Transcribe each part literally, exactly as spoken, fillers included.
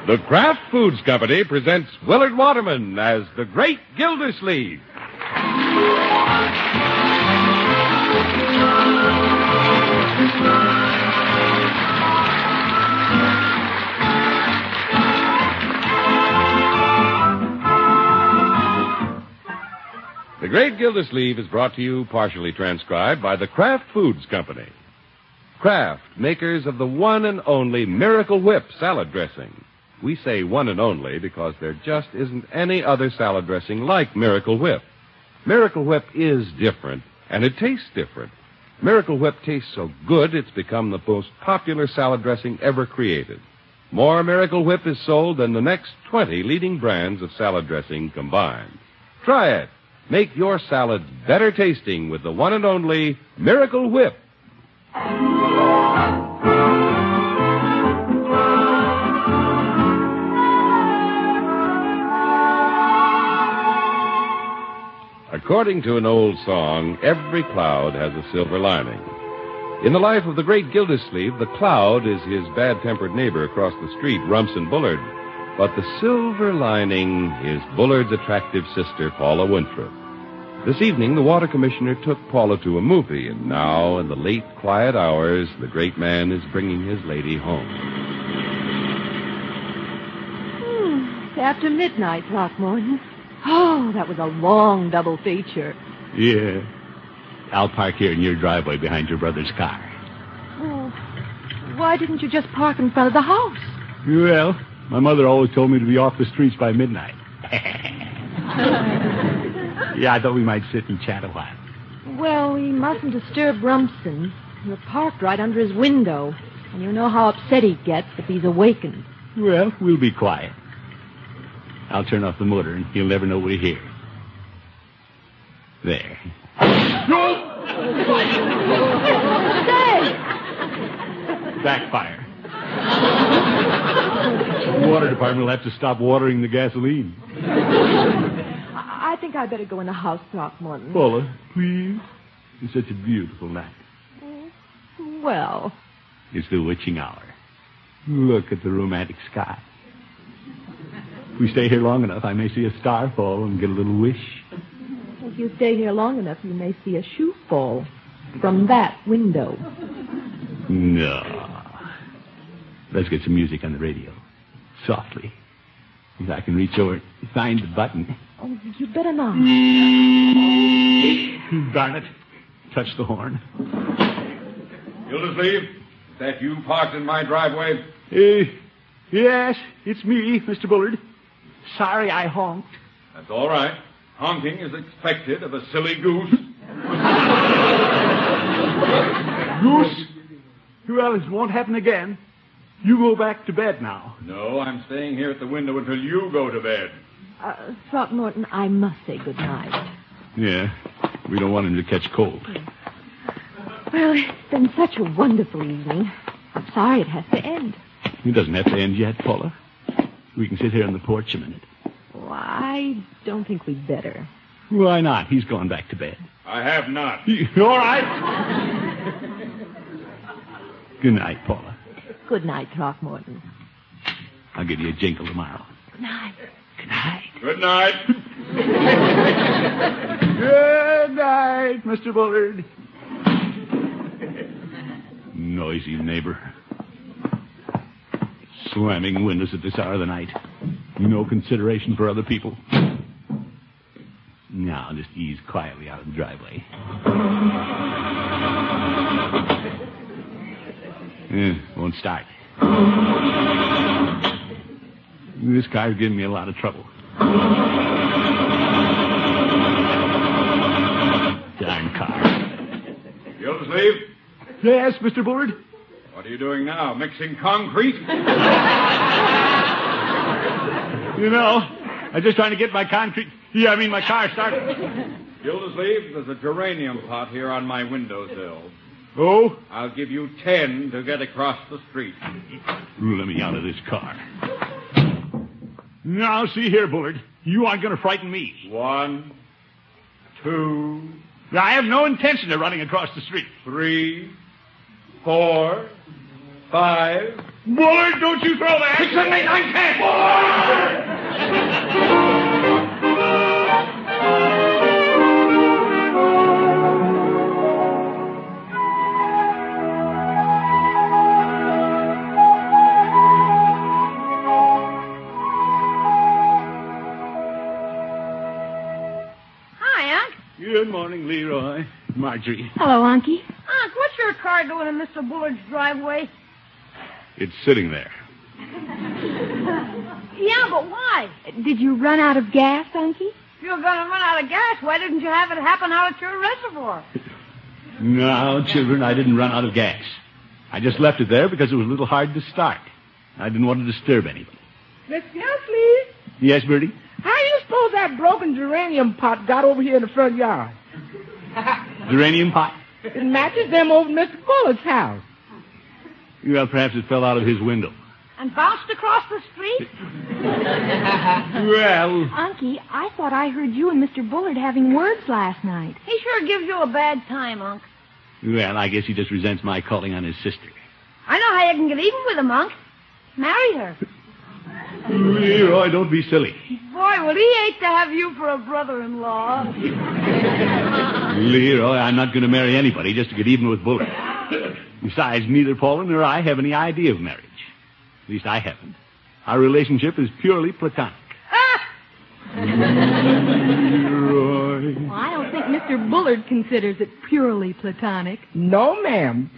The Kraft Foods Company presents Willard Waterman as the Great Gildersleeve. The Great Gildersleeve is brought to you, partially transcribed, by the Kraft Foods Company. Kraft, makers of the one and only Miracle Whip salad dressing. We say one and only because there just isn't any other salad dressing like Miracle Whip. Miracle Whip is different, and it tastes different. Miracle Whip tastes so good, it's become the most popular salad dressing ever created. More Miracle Whip is sold than the next twenty leading brands of salad dressing combined. Try it. Make your salad better tasting with the one and only Miracle Whip. According to an old song, every cloud has a silver lining. In the life of the Great Gildersleeve, the cloud is his bad-tempered neighbor across the street, Rumson Bullard. But the silver lining is Bullard's attractive sister, Paula Winthrop. This evening, the water commissioner took Paula to a movie, and now, in the late, quiet hours, the great man is bringing his lady home. Hmm, it's after midnight, Throckmorton. Oh, that was a long double feature. Yeah. I'll park here in your driveway behind your brother's car. Oh, why didn't you just park in front of the house? Well, my mother always told me to be off the streets by midnight. Yeah, I thought we might sit and chat a while. Well, we mustn't disturb Rumson. We're parked right under his window, and you know how upset he gets if he's awakened. Well, we'll be quiet. I'll turn off the motor, and he'll never know we're here. There. Say! Backfire. The water department will have to stop watering the gasoline. I think I'd better go in the house, Throckmorton. Paula, please. It's such a beautiful night. Well. It's the witching hour. Look at the romantic sky. If we stay here long enough, I may see a star fall and get a little wish. If you stay here long enough, you may see a shoe fall from that window. No. Let's get some music on the radio. Softly. If I can reach over and find the button. Oh, you better not. Darn it. Touch the horn. Gildersleeve, is that you parked in my driveway? Uh, yes, it's me, Mister Bullard. Sorry I honked. That's all right. Honking is expected of a silly goose. Goose? Well, it won't happen again. You go back to bed now. No, I'm staying here at the window until you go to bed. Uh, Throckmorton, I must say good night. Yeah, we don't want him to catch cold. Well, it's been such a wonderful evening. I'm sorry it has to end. It doesn't have to end yet, Paula. We can sit here on the porch a minute. Oh, I don't think we'd better. Why not? He's gone back to bed. I have not. All right. Good night, Paula. Good night, Throckmorton. I'll give you a jingle tomorrow. Good night. Good night. Good night. Good night, Mister Bullard. Noisy neighbor. Slamming windows at this hour of the night. No consideration for other people. Now, just ease quietly out of the driveway. Eh, won't start. This car's giving me a lot of trouble. Darn car. Gildersleeve? Yes, Mister Bullard? What are you doing now? Mixing concrete? You know, I'm just trying to get my concrete... Yeah, I mean my car started. Gildersleeve, there's a geranium pot here on my windowsill. Oh? I'll give you ten to get across the street. Let me out of this car. Now, see here, Bullard. You aren't going to frighten me. One, two... I have no intention of running across the street. Three, four, five. Bullard, don't you throw that! Six, seven, eight, nine, ten. Hi, Unc. Good morning, Leroy. Marjorie. Hello, Unky. Unc, what's your car doing in Mister Bullard's driveway? It's sitting there. Yeah, but why? Did you run out of gas, Unky? If you're going to run out of gas, why didn't you have it happen out at your reservoir? No, children, I didn't run out of gas. I just left it there because it was a little hard to start. I didn't want to disturb anybody. Miss Gilsleeve, Yes, Bertie? how do you suppose that broken geranium pot got over here in the front yard? Geranium pot? It matches them over Mister Bullard's house. Well, perhaps it fell out of his window. And bounced across the street? Well, Unky, I thought I heard you and Mister Bullard having words last night. He sure gives you a bad time, Unc. well, I guess he just resents my calling on his sister. I know how you can get even with him, Unc. Marry her. Leroy, don't be silly. Boy, would he hate to have you for a brother-in-law. Leroy, I'm not going to marry anybody just to get even with Bullard. Besides, neither Paula nor I have any idea of marriage. At least I haven't. Our relationship is purely platonic. Leroy. Well, I don't think Mister Bullard considers it purely platonic. No, ma'am.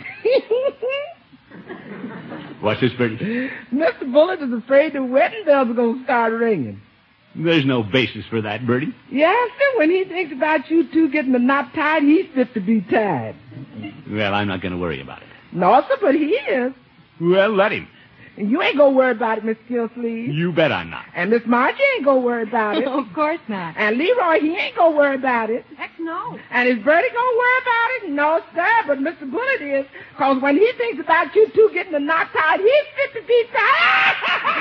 What's this, Bertie? Mister Bullard is afraid the wedding bells are going to start ringing. There's no basis for that, Bertie. Yes, sir. When he thinks about you two getting the knot tied, he's fit to be tied. Well, I'm not going to worry about it. No, sir, but he is. Well, let him. And you ain't going to worry about it, Miss Gilsleeve. You bet I'm not. And Miss Margie ain't going to worry about it. Of course not. And Leroy, he ain't going to worry about it. Heck no. And is Bertie going to worry about it? No, sir, but Mister Bullard is. Because when he thinks about you two getting the knot tied, he's fit to be tied.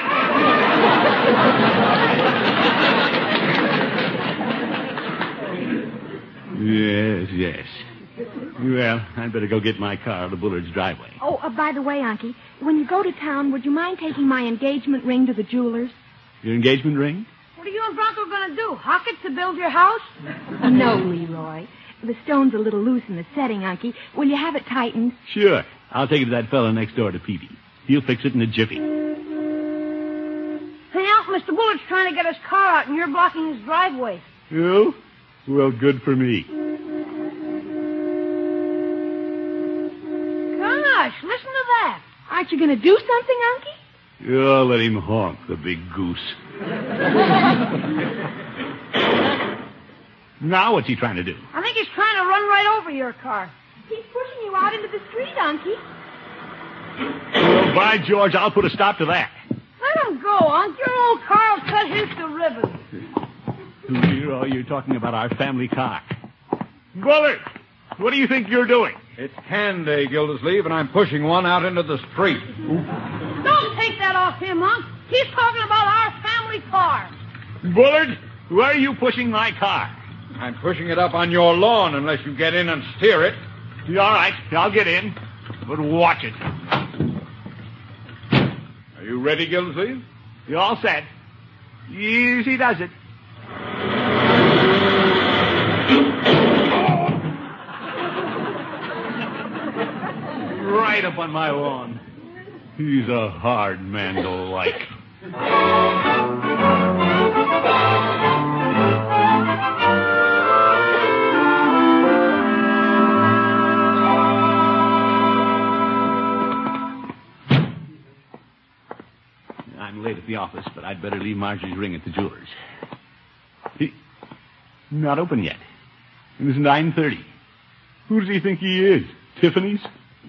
Yes, yes. Well, I'd better go get my car out of the Bullard's driveway. Oh, uh, by the way, Unky, when you go to town, would you mind taking my engagement ring to the jeweler's? Your engagement ring? What are you and Bronco going to do? Hock it to build your house? No, Leroy. The stone's a little loose in the setting, Unky. Will you have it tightened? Sure. I'll take it to that fellow next door to Peavy. He'll fix it in a jiffy. Hey, Unc, Mister Bullard's trying to get his car out, and you're blocking his driveway. You? Well, good for me. Gosh, listen to that. Aren't you going to do something, Unky? Oh, let him honk, the big goose. Now what's he trying to do? I think he's trying to run right over your car. He's pushing you out into the street, Unky. Well, by George, I'll put a stop to that. Let him go, Unc. Your old car will cut his to ribbons. Leroy, you're talking about our family car. Bullard, what do you think you're doing? It's can day, Gildersleeve, and I'm pushing one out into the street. Don't take that off him, Unc. He's talking about our family car. Bullard, where are you pushing my car? I'm pushing it up on your lawn unless you get in and steer it. All right, I'll get in. But watch it. Are you ready, Gildersleeve? You all set? Easy does it. Right up on my lawn. He's a hard man to like. I'm late at the office, but I'd better leave Marjorie's ring at the jeweler's. He... Not open yet. It was nine thirty. Who does he think he is? Tiffany's?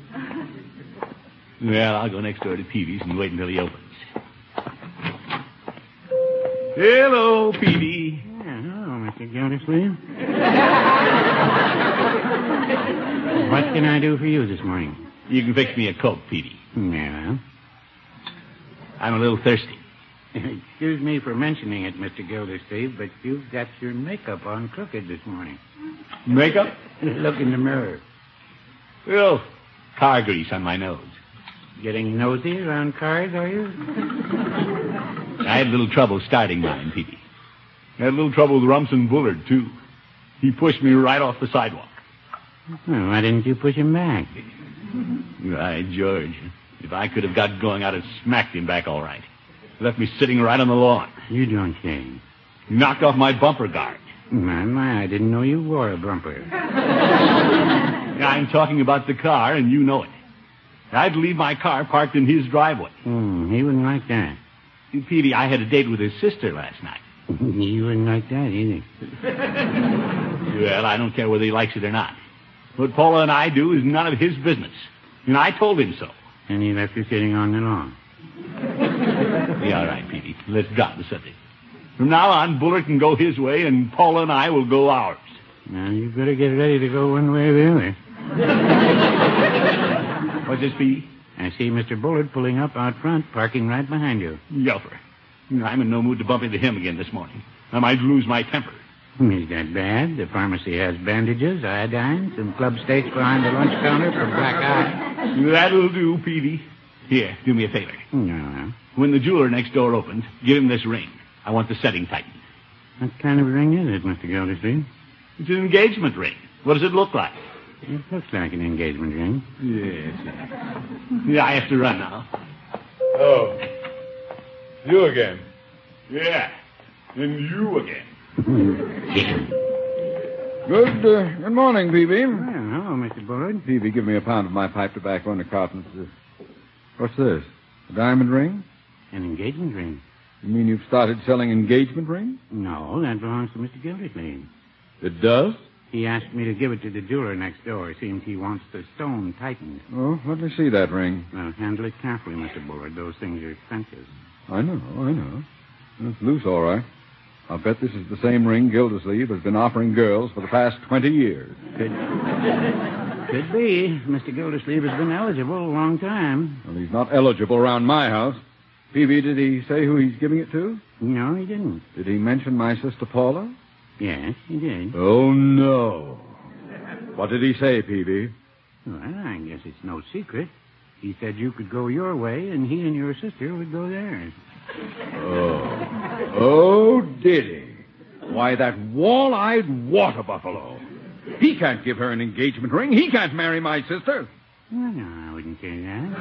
Well, I'll go next door to Peavy's and wait until he opens. Hello, Peavy. Yeah, hello, Mister Gildersleeve. What can I do for you this morning? You can fix me a Coke, Peavy. Yeah. I'm a little thirsty. Excuse me for mentioning it, Mister Gildersleeve, but you've got your makeup on crooked this morning. Makeup? Look in the mirror. Well, car grease on my nose. Getting nosy around cars, are you? I had a little trouble starting mine, Peavy. I had a little trouble with Rumson Bullard, too. He pushed me right off the sidewalk. Well, why didn't you push him back? Right, George. If I could have got going, I'd have smacked him back all right. Left me sitting right on the lawn. You don't say. He knocked off my bumper guard. My, my, I didn't know you wore a bumper. I'm talking about the car, and you know it. I'd leave my car parked in his driveway. Hmm, he wouldn't like that. Peavy, I had a date with his sister last night. He wouldn't like that either. Well, I don't care whether he likes it or not. What Paula and I do is none of his business. And I told him so. And he left you sitting on the lawn. Yeah, all right, Peavy. Let's drop the subject. From now on, Bullard can go his way, and Paula and I will go ours. Now, you better get ready to go one way or the other. What's this, Peavy? I see Mister Bullard pulling up out front, parking right behind you. Yelper. I'm in no mood to bump into him again this morning. I might lose my temper. Is that bad? The pharmacy has bandages, iodine, some club steaks behind the lunch counter for black eye. That'll do, Peavy. Here, do me a favor. No. When the jeweler next door opens, give him this ring. I want the setting tightened. What kind of ring is it, Mister Gildersleeve? It's an engagement ring. What does it look like? It looks like an engagement ring. Yes. Yeah, I have to run now. Oh. You again? Yeah. And you again. Good, uh, good morning, Peavy. Well, hello, Mister Bullard. Peavy, give me a pound of my pipe tobacco and a carton. What's this? A diamond ring? An engagement ring? You mean you've started selling engagement rings? No, that belongs to Mister Gildersleeve. It does? He asked me to give it to the jeweler next door. Seems he wants the stone tightened. Oh, let me see that ring. Well, handle it carefully, Mister Bullard. Those things are expensive. I know, I know. It's loose, all right. I'll bet this is the same ring Gildersleeve has been offering girls for the past twenty years. Could, could be. Mister Gildersleeve has been eligible a long time. Well, he's not eligible around my house. Peavy, did he say who he's giving it to? No, he didn't. Did he mention my sister Paula? Yes, he did. Oh, no. What did he say, Peavy? Well, I guess it's no secret. He said you could go your way, and he and your sister would go theirs. Oh. Oh, did he? Why, that wall-eyed water buffalo. He can't give her an engagement ring. He can't marry my sister. Well, no, I wouldn't say that.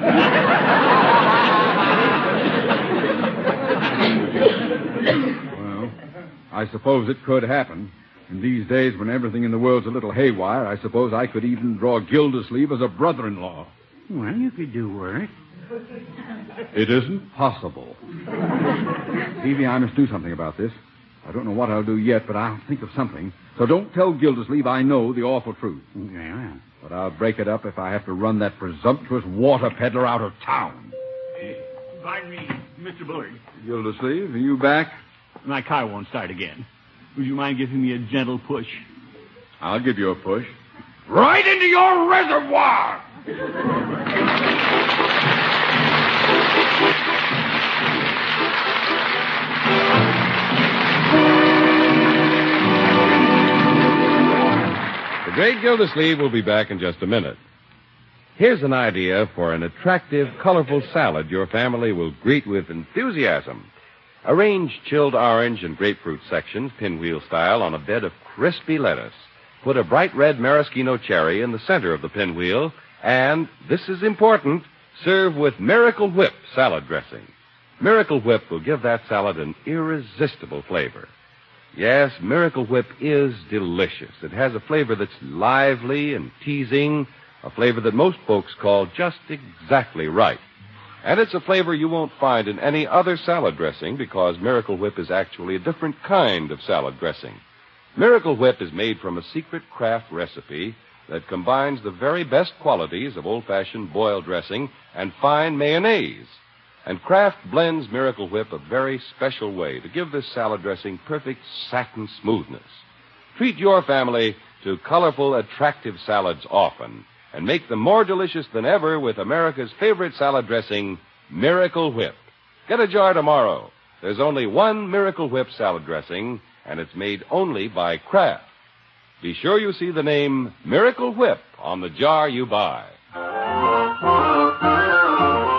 Well, I suppose it could happen. In these days when everything in the world's a little haywire, I suppose I could even draw Gildersleeve as a brother-in-law. Well, you could do worse. It isn't possible. Peavy, I must do something about this. I don't know what I'll do yet, but I'll think of something. So don't tell Gildersleeve I know the awful truth. Yeah. But I'll break it up if I have to run that presumptuous water peddler out of town. Hey, pardon me, Mister Bullard. Gildersleeve, are you back? My car won't start again. Would you mind giving me a gentle push? I'll give you a push. Right into your reservoir! The great Gildersleeve will be back in just a minute. Here's an idea for an attractive, colorful salad your family will greet with enthusiasm. Arrange chilled orange and grapefruit sections, pinwheel style, on a bed of crispy lettuce. Put a bright red maraschino cherry in the center of the pinwheel, and, this is important, serve with Miracle Whip salad dressing. Miracle Whip will give that salad an irresistible flavor. Yes, Miracle Whip is delicious. It has a flavor that's lively and teasing, a flavor that most folks call just exactly right. And it's a flavor you won't find in any other salad dressing because Miracle Whip is actually a different kind of salad dressing. Miracle Whip is made from a secret Kraft recipe that combines the very best qualities of old-fashioned boiled dressing and fine mayonnaise. And Kraft blends Miracle Whip a very special way to give this salad dressing perfect satin smoothness. Treat your family to colorful, attractive salads often and make them more delicious than ever with America's favorite salad dressing, Miracle Whip. Get a jar tomorrow. There's only one Miracle Whip salad dressing, and it's made only by Kraft. Be sure you see the name Miracle Whip on the jar you buy.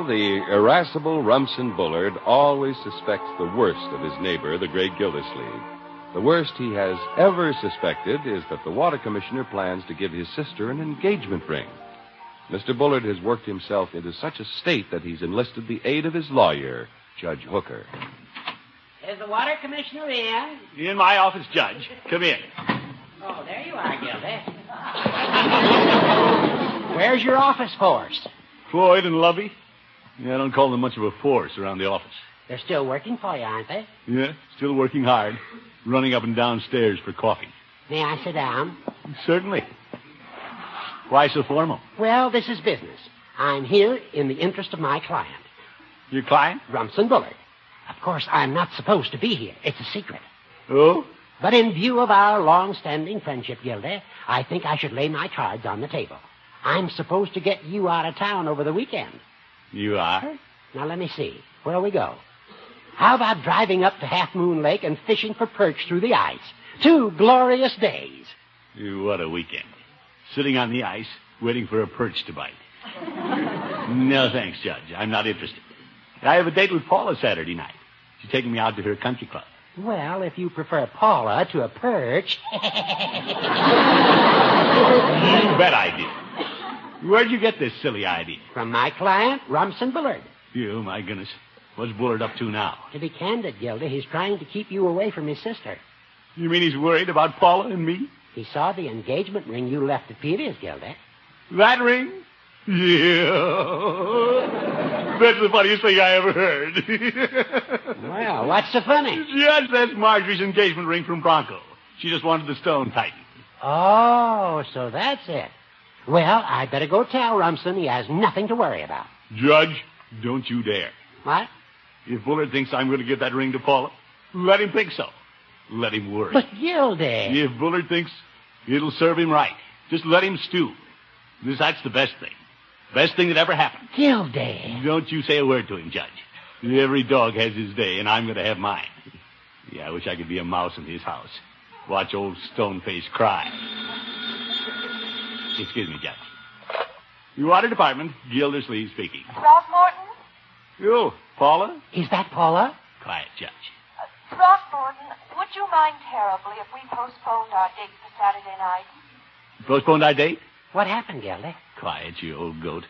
Well, the irascible Rumson Bullard always suspects the worst of his neighbor, the great Gildersleeve. The worst he has ever suspected is that the water commissioner plans to give his sister an engagement ring. Mister Bullard has worked himself into such a state that he's enlisted the aid of his lawyer, Judge Hooker. Is the water commissioner in? In my office, Judge. Come in. Oh, there you are, Gildy. Where's your office force? Floyd and Lovey? Yeah, I don't call them much of a force around the office. They're still working for you, aren't they? Yeah, still working hard. Running up and down stairs for coffee. May I sit down? Certainly. Why so formal? Well, this is business. I'm here in the interest of my client. Your client? Rumson Bullard. Of course, I'm not supposed to be here. It's a secret. Oh? But in view of our long-standing friendship, Gildy, I think I should lay my cards on the table. I'm supposed to get you out of town over the weekend. You are? Now, let me see. Where'll we go? How about driving up to Half Moon Lake and fishing for perch through the ice? Two glorious days. What a weekend. Sitting on the ice, waiting for a perch to bite. No, thanks, Judge. I'm not interested. I have a date with Paula Saturday night. She's taking me out to her country club. Well, if you prefer Paula to a perch... You bet I do. Where'd you get this silly idea? From my client, Rumson Bullard. You, my goodness. What's Bullard up to now? To be candid, Gildy, he's trying to keep you away from his sister. You mean he's worried about Paula and me? He saw the engagement ring you left at Peters, Gildy. That ring? Yeah. That's the funniest thing I ever heard. Well, what's so funny? Yes, that's Marjorie's engagement ring from Bronco. She just wanted the stone tightened. Oh, so that's it. Well, I'd better go tell Rumson he has nothing to worry about. Judge, don't you dare. What? If Bullard thinks I'm going to give that ring to Paula, let him think so. Let him worry. But, Gildy... If Bullard thinks it'll serve him right, just let him stew. This, that's the best thing. Best thing that ever happened. Gildy... Don't you say a word to him, Judge. Every dog has his day, and I'm going to have mine. Yeah, I wish I could be a mouse in his house. Watch old Stoneface cry. Excuse me, Judge. Your water department, Gildersleeve speaking. Throckmorton? You, Paula? Is that Paula? Quiet, Judge. Uh, Throckmorton, would you mind terribly if we postponed our date for Saturday night? Postponed our date? What happened, Gildy? Quiet, you old goat.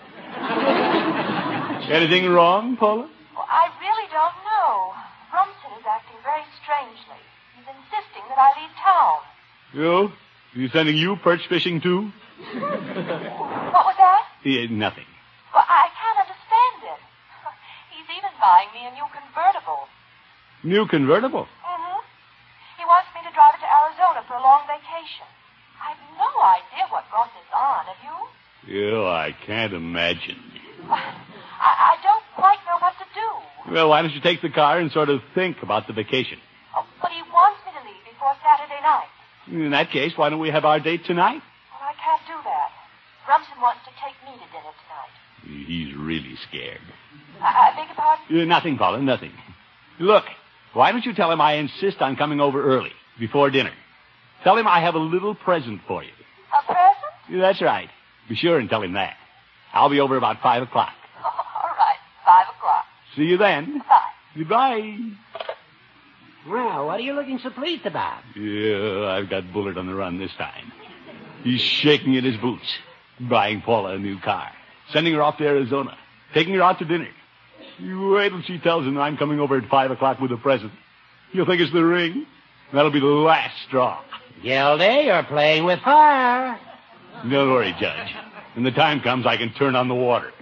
Anything wrong, Paula? Well, I really don't know. Rumson is acting very strangely. He's insisting that I leave town. You? He's sending you perch fishing, too? What was that? Yeah, nothing. Well, I can't understand it. He's even buying me a new convertible. New convertible? Mm-hmm. He wants me to drive it to Arizona for a long vacation. I've no idea what brought this on, have you? Yeah, I can't imagine. I, I don't quite know what to do. Well, why don't you take the car and sort of think about the vacation? Oh, but he wants me to leave before Saturday night. In that case, why don't we have our date tonight? Well, I can't do that. Rumson wants to take me to dinner tonight. He's really scared. I, I beg your pardon? Uh, nothing, Paula, nothing. Look, why don't you tell him I insist on coming over early, before dinner? Tell him I have a little present for you. A present? Yeah, that's right. Be sure and tell him that. I'll be over about five o'clock. Oh, all right, five o'clock. See you then. Bye. Goodbye. Well, what are you looking so pleased about? Yeah, I've got Bullard on the run this time. He's shaking in his boots, buying Paula a new car, sending her off to Arizona, taking her out to dinner. You wait till she tells him I'm coming over at five o'clock with a present. You'll think it's the ring. That'll be the last straw. Gildy, you're playing with fire. Don't worry, Judge. When the time comes, I can turn on the water.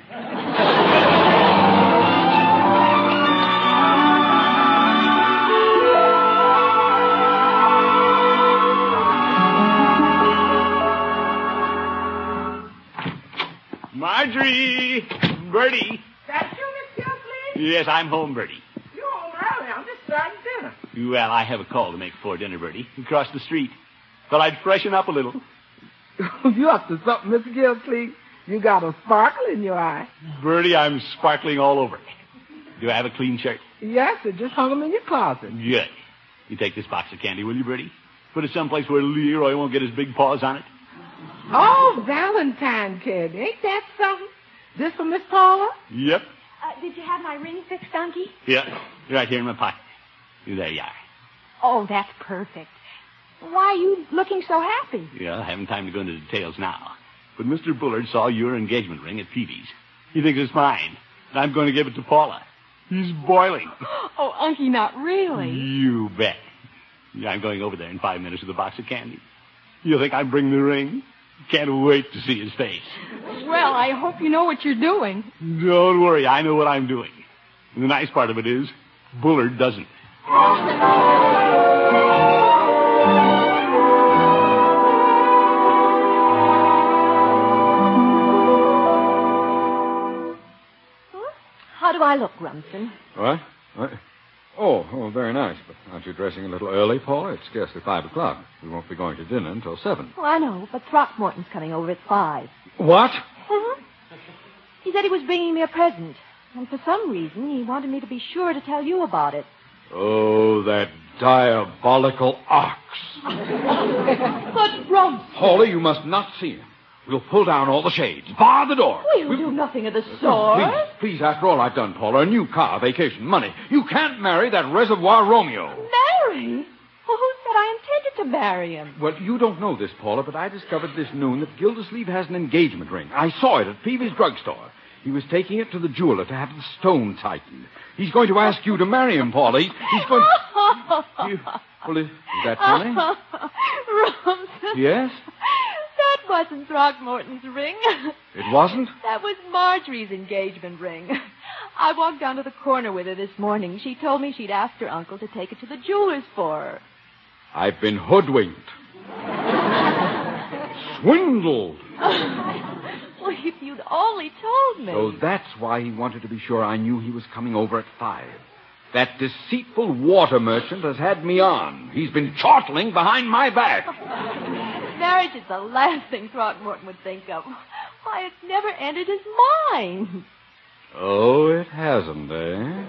Marjorie! Bertie! That you, Miss Gildersleeve? Yes, I'm home, Bertie. You're home early. I'm just starting dinner. Well, I have a call to make before dinner, Bertie. Across the street. Thought I'd freshen up a little. You up to something, Mister Gildersleeve? You got a sparkle in your eye. Bertie, I'm sparkling all over. Do I have a clean shirt? Yes, sir. Just hung them in your closet. Good. You take this box of candy, will you, Bertie? Put it someplace where Leroy won't get his big paws on it. Oh, Valentine kid. Ain't that something? This for Miss Paula? Yep. Uh, did you have my ring fixed, Unky? Yeah. Right here in my pocket. There you are. Oh, that's perfect. Why are you looking so happy? Yeah, I haven't time to go into details now. But Mister Bullard saw your engagement ring at Peavy's. He thinks it's mine, and I'm going to give it to Paula. He's boiling. Oh, Unky, not really. You bet. Yeah, I'm going over there in five minutes with a box of candy. You think I bring the ring? Can't wait to see his face. Well, I hope you know what you're doing. Don't worry, I know what I'm doing. And the nice part of it is, Bullard doesn't. How do I look, Rumson? What? What? Oh, oh, very nice. But aren't you dressing a little early, Paula? It's scarcely five o'clock. We won't be going to dinner until seven. Oh, I know, but Throckmorton's coming over at five. What? Mm-hmm. He said he was bringing me a present. And for some reason, he wanted me to be sure to tell you about it. Oh, that diabolical ox. But, Rumson... Paula, you must not see him. We'll pull down all the shades. Bar the door. We'll, we'll do nothing of the sort. Please, please, after all I've done, Paula, a new car, vacation, money. You can't marry that reservoir Romeo. Marry? Well, who said I intended to marry him? Well, you don't know this, Paula, but I discovered this noon that Gildersleeve has an engagement ring. I saw it at Peavy's drugstore. He was taking it to the jeweler to have the stone tightened. He's going to ask you to marry him, Paula. He, he's going to... You, well, is, is that funny? Rumson. Yes? That wasn't Throckmorton's ring. It wasn't? That was Marjorie's engagement ring. I walked down to the corner with her this morning. She told me she'd asked her uncle to take it to the jeweler's for her. I've been hoodwinked. Swindled. Well, if you'd only told me. So that's why he wanted to be sure I knew he was coming over at five. That deceitful water merchant has had me on. He's been chortling behind my back. Marriage is the last thing Throckmorton would think of. Why, it's never entered his mind. Oh, it hasn't, eh?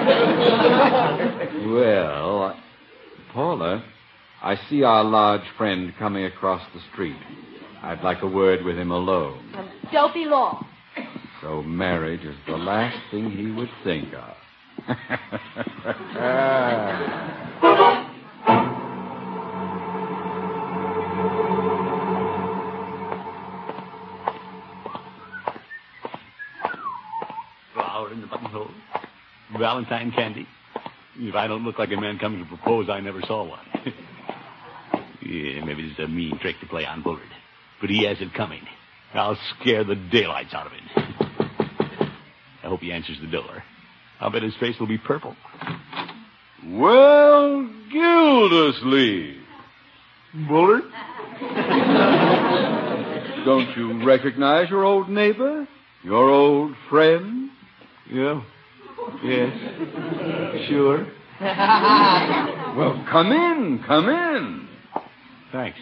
Well, Paula, I see our large friend coming across the street. I'd like a word with him alone. And don't be long. So marriage is the last thing he would think of. Flower in the buttonhole. Valentine candy. If I don't look like a man coming to propose, I never saw one. Yeah, maybe this is a mean trick to play on Bullard. But he has it coming. I'll scare the daylights out of him. I hope he answers the door. I'll bet his face will be purple. Well, Gildersleeve. Bullard? Don't you recognize your old neighbor? Your old friend? Yeah. Yes. Sure. Well, come in, come in. Thanks.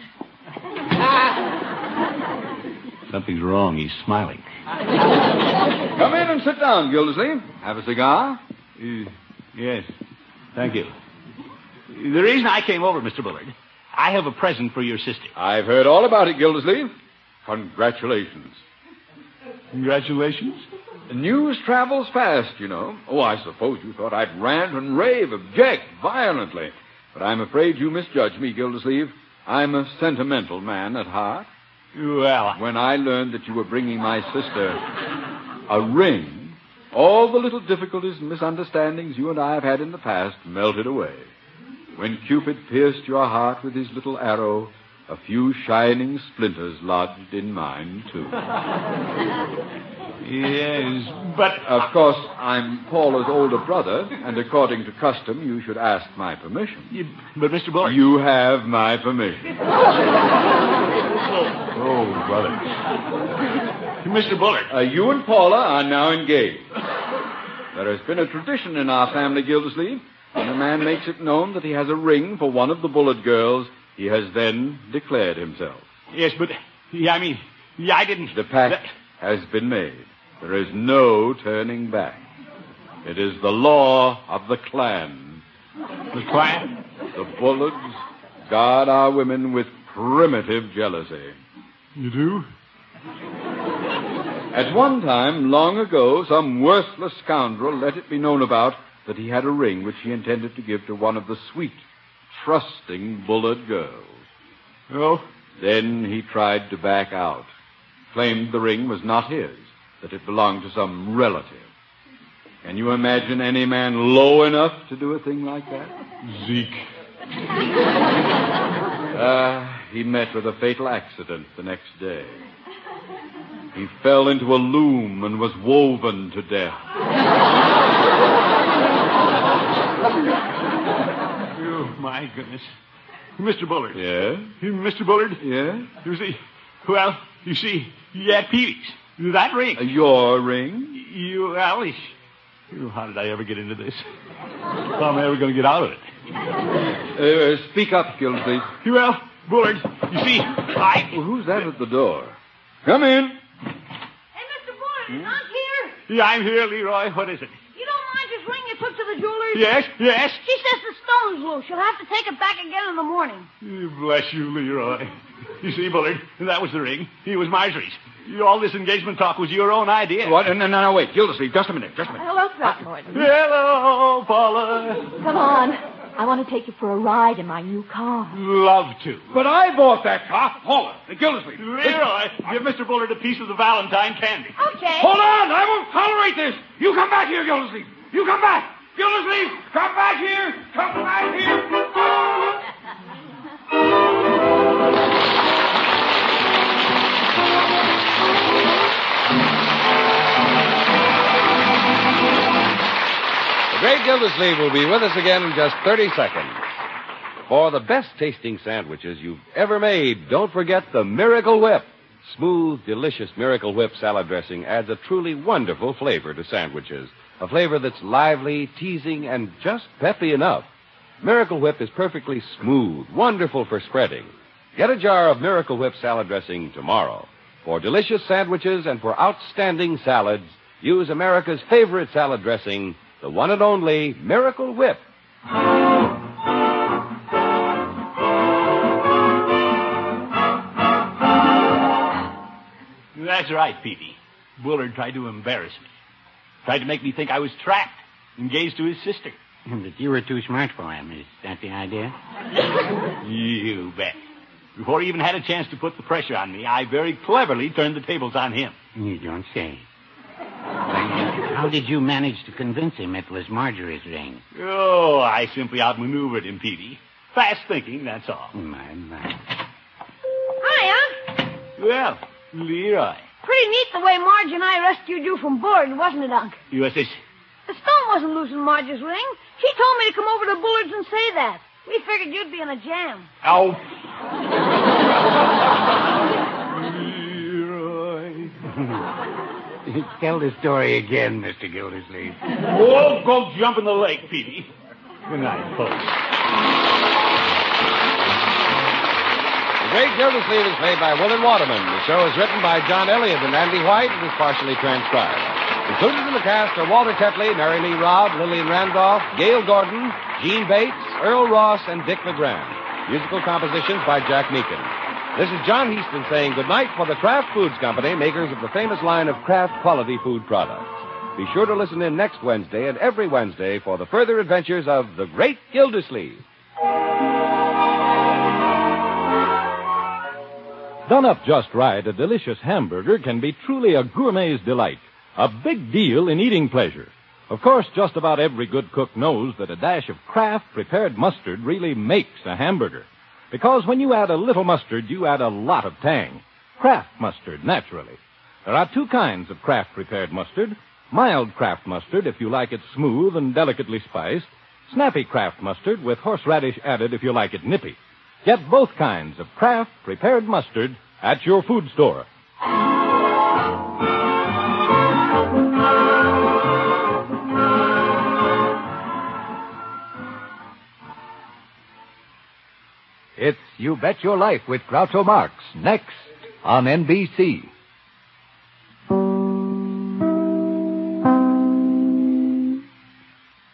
Something's wrong. He's smiling. Come in and sit down, Gildersleeve. Have a cigar? Uh, yes. Thank you. The reason I came over, Mister Bullard, I have a present for your sister. I've heard all about it, Gildersleeve. Congratulations. Congratulations? The news travels fast, you know. Oh, I suppose you thought I'd rant and rave, object violently. But I'm afraid you misjudged me, Gildersleeve. I'm a sentimental man at heart. Well, When I learned that you were bringing my sister a ring, all the little difficulties and misunderstandings you and I have had in the past melted away. When Cupid pierced your heart with his little arrow, a few shining splinters lodged in mine, too. yes, but... Of course, I'm Paula's older brother, and according to custom, you should ask my permission. You, but, Mister Bullard... You have my permission. Oh, brother. Mister Bullard. Uh, you and Paula are now engaged. There has been a tradition in our family, Gildersleeve. When a man makes it known that he has a ring for one of the Bullard girls, he has then declared himself. Yes, but, yeah, I mean, yeah, I didn't... The pact that... has been made. There is no turning back. It is the law of the clan. The clan? The Bullards guard our women with primitive jealousy. You do? At one time, long ago, some worthless scoundrel let it be known about that he had a ring which he intended to give to one of the sweet, trusting Bullard girls. Oh? Then he tried to back out, claimed the ring was not his, that it belonged to some relative. Can you imagine any man low enough to do a thing like that? Zeke. Uh, he met with a fatal accident the next day. He fell into a loom and was woven to death. Oh, my goodness. Mister Bullard. Yes? Mister Bullard? Yes? You see, well, you see, you had Peavy's. That ring. Uh, your ring? You, Alice. Oh, how did I ever get into this? How am I ever going to get out of it? Uh, speak up, Gildersleeve. Well, Bullard, you see, I... Well, who's that at the door? Come in. Hey, Mister Bullard, is Aunt here? Yeah, I'm here, Leroy. What is it? You don't mind this ring you took to the jeweler's? Yes, yes. She says the stone's loose. She'll have to take it back again in the morning. Bless you, Leroy. You see, Bullard, that was the ring. He was Marjorie's. All this engagement talk was your own idea. What? No, no, no, wait. Gildersleeve, just a minute, just a minute. Hello, Throckmorton. Hello, Paula. Come on. I want to take you for a ride in my new car. Love to. But I bought that car. Paula, Gildersleeve. Leroy, give Mister Bullard a piece of the Valentine candy. Okay. Hold on! I won't tolerate this! You come back here, Gildersleeve! You come back! Gildersleeve, come back here! Come back here! The great Gildersleeve will be with us again in just thirty seconds. For the best tasting sandwiches you've ever made, don't forget the Miracle Whip. Smooth, delicious Miracle Whip salad dressing adds a truly wonderful flavor to sandwiches. A flavor that's lively, teasing, and just peppy enough. Miracle Whip is perfectly smooth, wonderful for spreading. Get a jar of Miracle Whip salad dressing tomorrow. For delicious sandwiches and for outstanding salads, use America's favorite salad dressing, the one and only Miracle Whip. That's right, Peavy. Bullard tried to embarrass me. Tried to make me think I was trapped, engaged to his sister. And that you were too smart for him. Is that the idea? You bet. Before he even had a chance to put the pressure on me, I very cleverly turned the tables on him. You don't say. How did you manage to convince him it was Marjorie's ring? Oh, I simply outmaneuvered him, Peavy. Fast thinking, that's all. My, my. Hi, Unc. Well, Leroy. Pretty neat the way Marge and I rescued you from Bullard, wasn't it, Unc? U S S. The stone wasn't loose in Marge's ring. She told me to come over to Bullard's and say that. We figured you'd be in a jam. Ow. Leroy. Tell the story again, Mister Gildersleeve. Oh, go jump in the lake, Peavy. Good night, folks. The Great Gildersleeve is played by William Waterman. The show is written by John Elliott and Andy White and is partially transcribed. Included in the cast are Walter Tetley, Mary Lee Robb, Lillian Randolph, Gail Gordon, Gene Bates, Earl Ross, and Dick LeGrand. Musical compositions by Jack Meakin. This is John Heaston saying goodnight for the Kraft Foods Company, makers of the famous line of Kraft quality food products. Be sure to listen in next Wednesday and every Wednesday for the further adventures of the Great Gildersleeve. Done up just right, a delicious hamburger can be truly a gourmet's delight. A big deal in eating pleasure. Of course, just about every good cook knows that a dash of Kraft prepared mustard really makes a hamburger. Because when you add a little mustard, you add a lot of tang. Kraft mustard, naturally. There are two kinds of Kraft prepared mustard. Mild Kraft mustard, if you like it smooth and delicately spiced. Snappy Kraft mustard with horseradish added if you like it nippy. Get both kinds of Kraft prepared mustard at your food store. It's You Bet Your Life with Groucho Marx, next on N B C.